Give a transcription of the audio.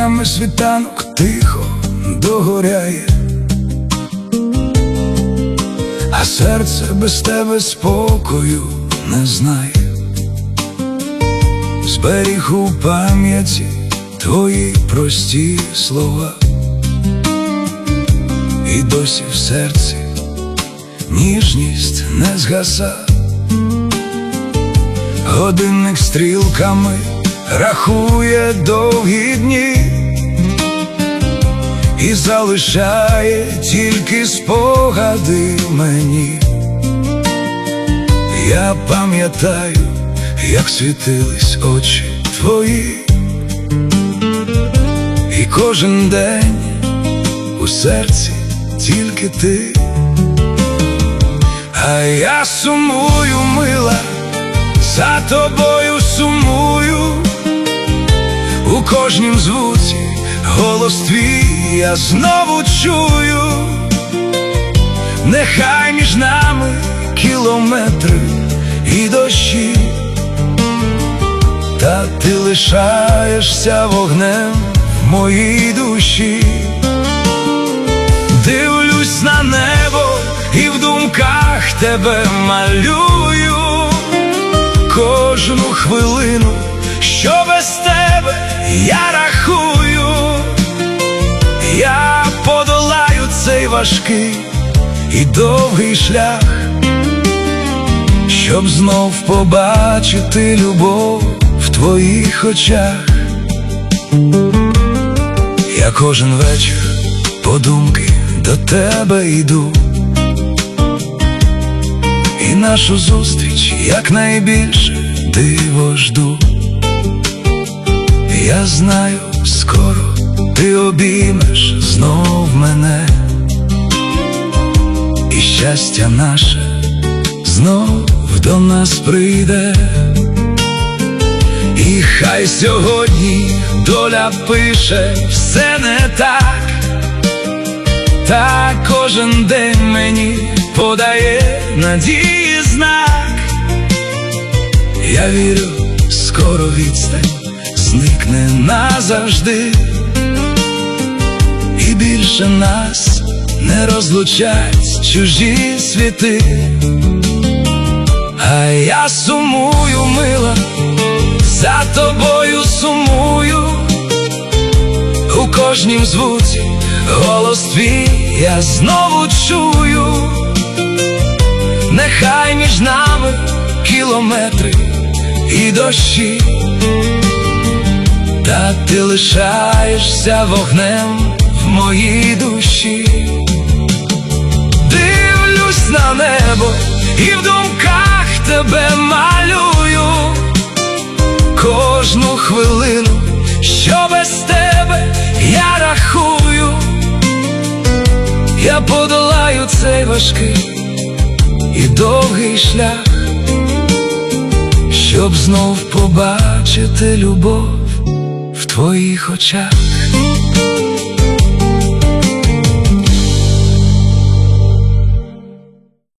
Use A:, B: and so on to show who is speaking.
A: тінями світанок тихо догоряє, а серце без тебе спокою не знає. Зберіг у пам'яті твої прості слова, і досі в серці ніжність не згаса. Годинник стрілками рахує довгі дні і залишає тільки спогади мені. Я пам'ятаю, як світились очі твої, і кожен день у серці тільки ти. А я сумую, мила, за тобою сумую. У кожнім звуці голос твій я знову чую. Нехай між нами кілометри і дощі, та ти лишаєшся вогнем в моїй душі. Дивлюсь на небо і в думках тебе малюю. Кожну хвилину, що без тебе я рахую. Я подолаю цей важкий і довгий шлях, щоб знов побачити любов в твоїх очах. Я кожен вечір подумки до тебе йду, і нашу зустріч якнайбільше диво жду. Я знаю, скоро ти обіймеш знов мене, і щастя наше знов до нас прийде. І хай сьогодні доля пише все не так, та кожен день мені подає надії знак. Я вірю, скоро відстань зникне назавжди, і більше нас не розлучать чужі світи. А я сумую, мила, за тобою сумую. У кожнім звуці голос твій я знову чую. Нехай між нами кілометри і дощі, та ти лишаєшся вогнем в моїй душі. Дивлюсь на небо і в думках тебе малюю. Кожну хвилину, що без тебе я рахую. Я подолаю цей важкий і довгий шлях, щоб знов побачити любов в твоїх очах.